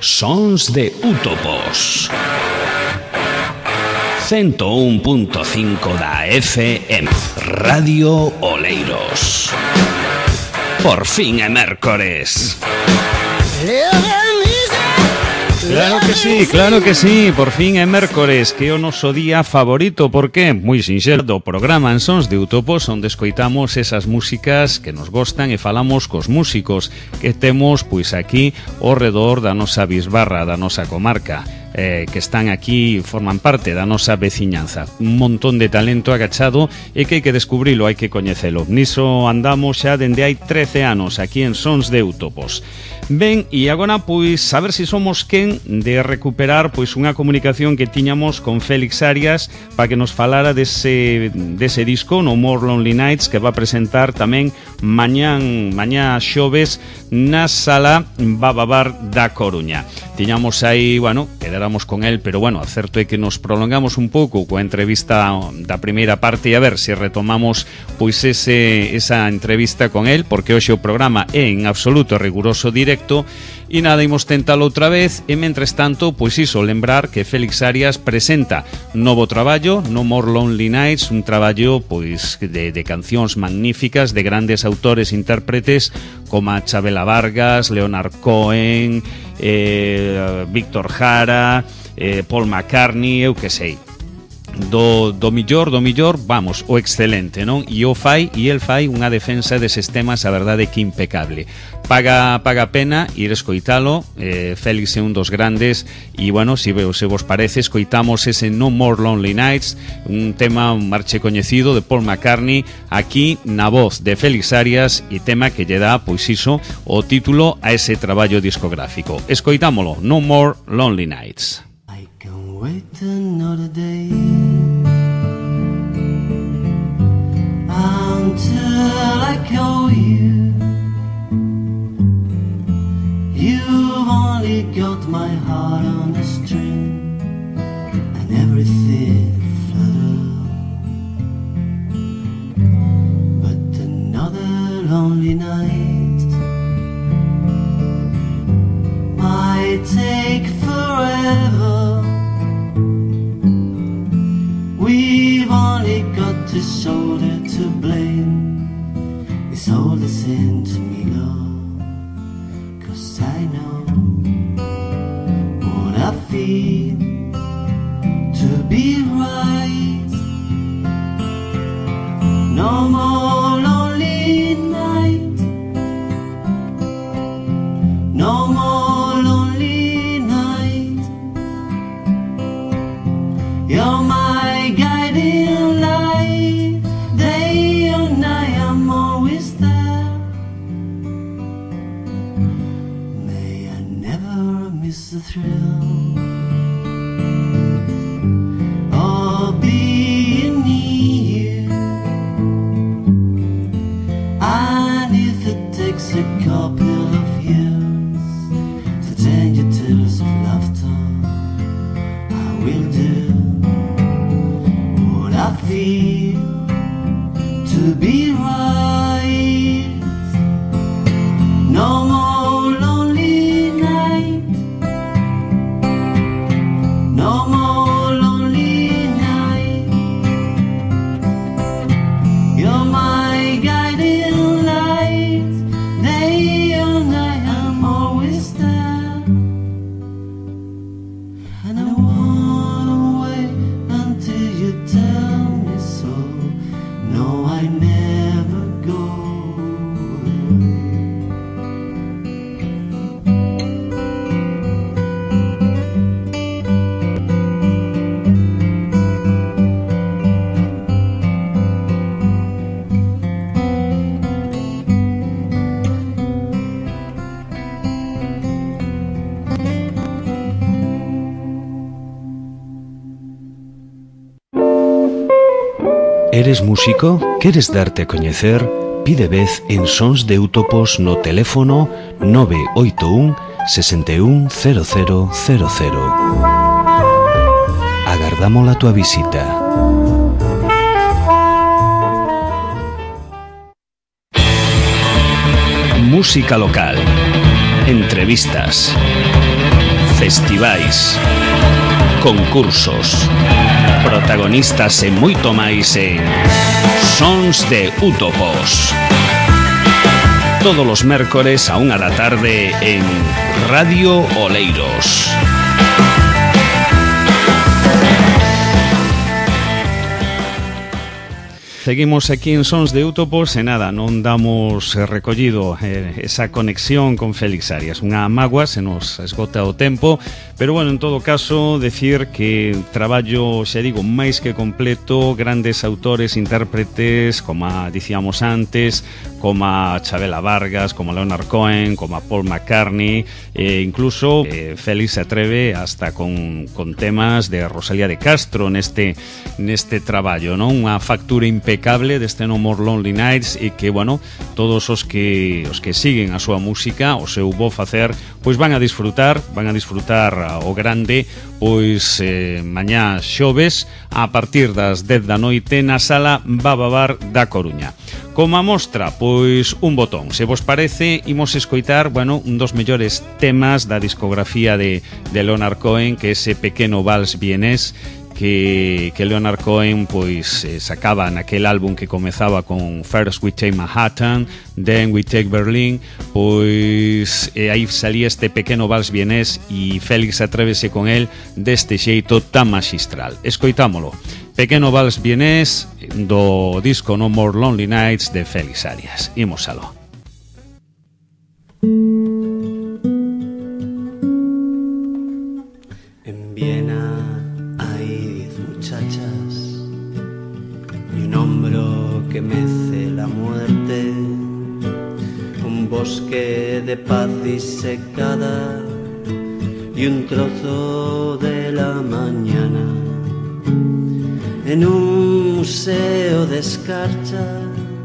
Sons de Útopos 101.5 da FM Radio Oleiros. Por fin é mércores. Claro que sí, por fin é mércores, que é o noso día favorito. Por qué? Moi sinxelo, do programa en Sons de Útopos, onde escoitamos esas músicas que nos gostan e falamos cos músicos que temos pois aquí ao redor da nosa bisbarra, da nosa comarca, que están aquí, forman parte da nosa veciñanza. Un montón de talento agachado e que hai que descubrilo, hai que coñecelo. Niso andamos xa dende hai 13 anos aquí en Sons de Útopos. Ben, e agora, pois, a ver se somos quen de recuperar pois unha comunicación que tiñamos con Félix Arias para que nos falara dese disco, No More Lonely Nights, que va a presentar tamén mañá xoves na Sala Bababar da Coruña. Tiñamos aí, bueno, quedáramos con él, pero bueno, certo é que nos prolongamos un pouco coa entrevista da primeira parte e a ver se retomamos pois esa entrevista con él, porque hoxe o programa é en absoluto riguroso directo. E nada, imos tentalo outra vez. E mentres tanto, pois iso, lembrar que Félix Arias presenta novo traballo, No More Lonely Nights, un traballo pois de cancións magníficas de grandes autores e intérpretes como Chabela Vargas, Leonard Cohen, Víctor Jara, Paul McCartney, eu que sei. Do millor, vamos, o excelente, non? E el fai unha defensa deses temas, a verdade que impecable. Paga pena ir escoitalo. Félix é un dos grandes e, bueno, se vos parece, escoitamos ese No More Lonely Nights, un tema, un marche coñecido de Paul McCartney, aquí na voz de Félix Arias, e tema que lle dá, pois iso, o título a ese traballo discográfico. Escoitámolo, No More Lonely Nights. I can wait another day until I call you. You've only got my heart on a string and everything flutter. But another lonely night might take forever. We've only got this shoulder to blame. It's all the same to me, love, 'cause I know what I feel to be right. No more lonely night, no more lonely night. You're my guiding light, day or night I'm always there. May I never miss the thrill of being near you, and if it takes a couple of years to change your tears of laughter, I will do what I feel to be right. No more lonely night, no more lonely night. You're my guiding light, day or night I'm always there. And I wanna wait until you tell me so. No, I never go away. Eres músico? Queres darte a coñecer? Pide vez en Sons de Útopos no teléfono 981 61 0000. Agardamos a tua visita. Música local. Entrevistas. festivais, concursos, protagonistas e moito máis en Sons de Útopos. Todos os mércores a 1 da tarde en Radio Oleiros. Seguimos aquí en Sons de Útopos e nada, non damos recollido esa conexión con Félix Arias. Unha mágoa, se nos esgota o tempo, pero bueno, en todo caso, decir que traballo, xa digo, máis que completo, grandes autores, intérpretes, como dicíamos antes, como Chabela Vargas, como Leonard Cohen, como Paul McCartney, incluso Félix se atreve hasta con temas de Rosalía de Castro neste traballo, non? Unha factura impecable deste No More Lonely Nights e que, bueno, todos os que siguen a súa música, o seu bo facer, pois van a disfrutar o grande, pois mañá xoves a partir das 10 da noite na sala Bababar da Coruña. Como a mostra, pois un botón. Se vos parece, imos escoitar, bueno, un dos mellores temas da discografía de Leonard Cohen, que é ese pequeno vals vienés que Leonard Cohen pois sacaba naquel álbum que comezaba con First We Take Manhattan, Then We Take Berlin, pois aí salía este pequeno vals vienés e Félix atrévese con el deste xeito tan magistral. Escoitámolo. Pequeno vals vienés do disco No More Lonely Nights de Félix Arias. Imos aló. En Viena hay 10 muchachas y un hombro que mece la muerte, un bosque de paz disecada y un trozo de la mañana. En un museo de escarcha,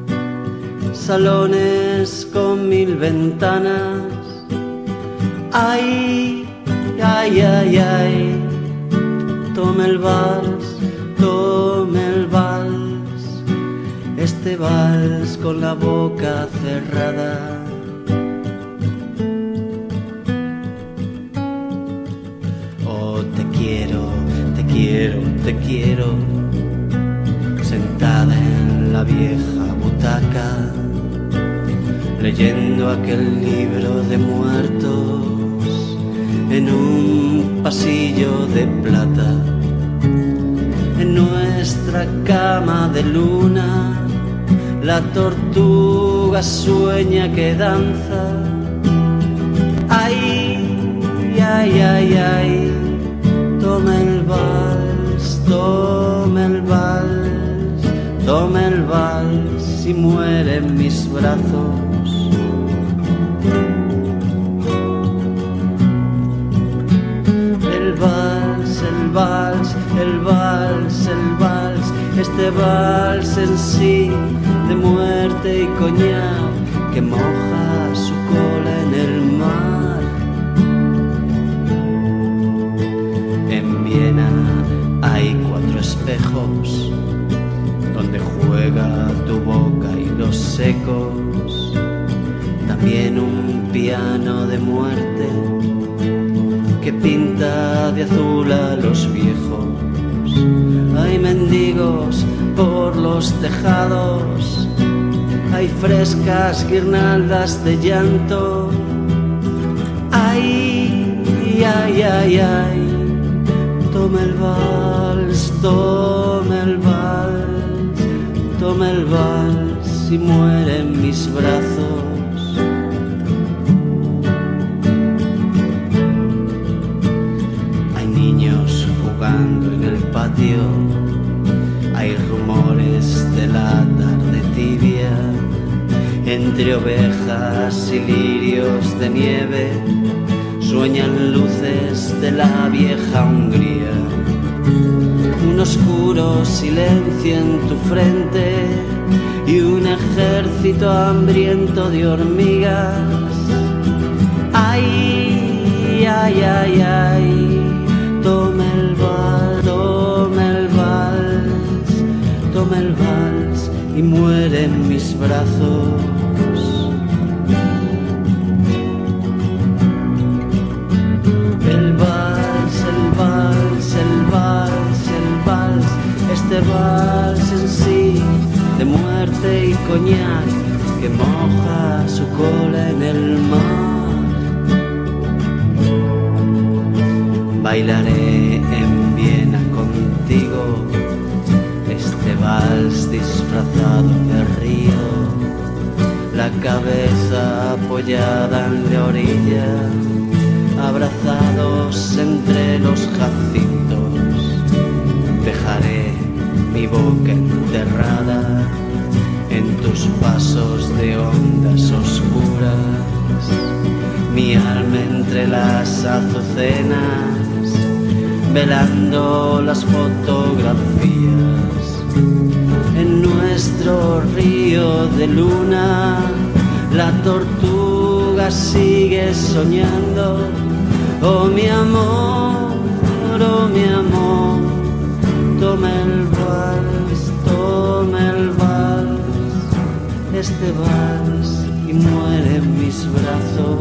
salones con 1000 ventanas. Ay, ay, ay, ay, tome el vals, este vals con la boca cerrada. Oh, te quiero, te quiero, te quiero, sentada en la vieja butaca, leyendo aquel libro de muertos en un pasillo de plata. En nuestra cama de luna, la tortuga sueña que danza. Ay, ay, ay, ay, toma el vals, toma el vals, toma el vals y muere en mis brazos. El vals, el vals, el vals, el vals, este vals en sí de muerte y coñac que moja su cola en el mar. En Viena hay 4 espejos donde juega tu boca y los ecos, también un piano de muerte que pinta de azul a los viejos. Hay mendigos por los tejados, hay frescas guirnaldas de llanto. Ay, ay, ay, ay, toma el vals, toma el vals, toma el vals y muere en mis brazos. Jugando en el patio, hay rumores de la tarde tibia, entre ovejas y lirios de nieve, sueñan luces de la vieja Hungría. Un oscuro silencio en tu frente y un ejército hambriento de hormigas. Ay, ay, ay, ay, toma el vals, toma el vals, toma el vals y muere en mis brazos. El vals moja su cola en el mar. Bailaré en Viena contigo este vals disfrazado de río, la cabeza apoyada en la orilla, abrazados entre los jacintos. Dejaré mi boca enterrada en tus pasos de ondas oscuras, mi alma entre las azucenas, velando las fotografías. En nuestro río de luna, la tortuga sigue soñando. Oh mi amor, toma el vals, este vals y muere en mis brazos.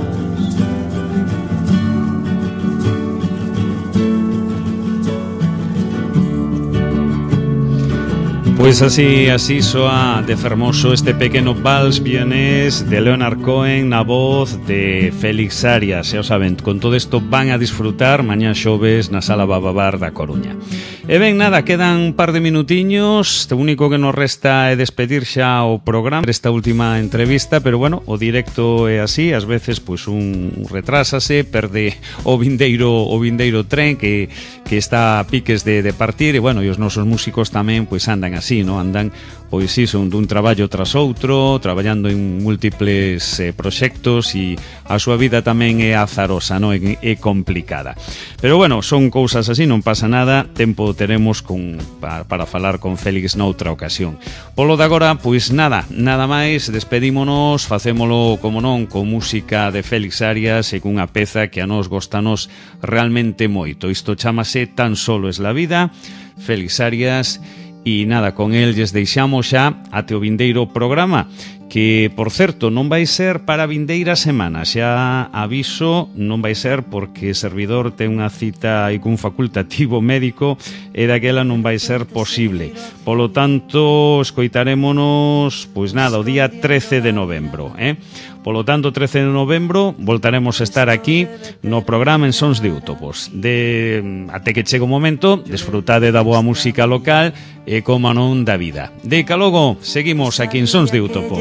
Pues así soa de fermoso este pequeno vals vienés de Leonard Cohen na voz de Félix Arias. Xa o saben, con todo isto van a disfrutar mañá xoves na Sala Bababar da Coruña. E ben, nada, quedan un par de minutiños. O único que nos resta é despedir xa o programa esta última entrevista, pero bueno, o directo é así, ás veces pois un retrásase, perde o vindeiro tren que está a piques de partir, e bueno, e os nosos músicos tamén pois andan así, no? Andan pois iso, dun traballo tras outro, traballando en múltiples proxectos, e a súa vida tamén é azarosa, no? É complicada. Pero bueno, son cousas así, non pasa nada, tempo teremos para falar con Félix noutra ocasión. Polo de agora, pois nada máis, despedímonos, facémolo, como non, con música de Félix Arias e cunha peza que a nos gostanos realmente moito. Isto chámase Tan solo es la vida, Félix Arias. E nada, con el lles deixamos xa até o vindeiro programa, que, por certo, non vai ser para a vindeira semana. Xa aviso, non vai ser porque o servidor ten unha cita aí cun facultativo médico e daquela non vai ser posible. Polo tanto, escoitarémonos, pois nada, o día 13 de novembro, Polo tanto, 13 de novembro voltaremos a estar aquí no programa En Sons de Útopos. Até que chegue o momento, desfrutade da boa música local e, como non, da vida. De logo, seguimos aquí en Sons de Útopos.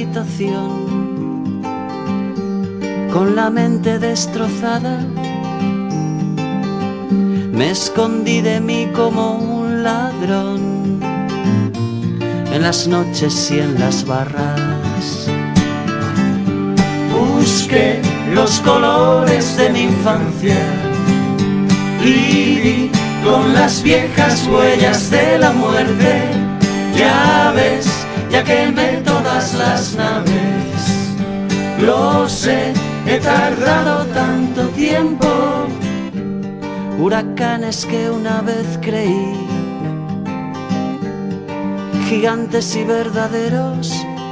Con la mente destrozada, me escondí de mí como un ladrón en las noches y en las barras. Busqué los colores de mi infancia y vi con las viejas huellas de la muerte. Ya ves, ya quemé todas las naves. Lo sé, he tardado tanto tiempo. Huracanes que una vez creí gigantes y verdaderos,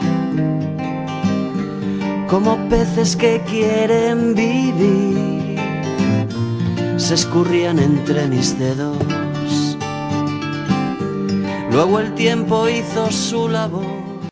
como peces que quieren vivir, se escurrían entre mis dedos. Luego el tiempo hizo su labor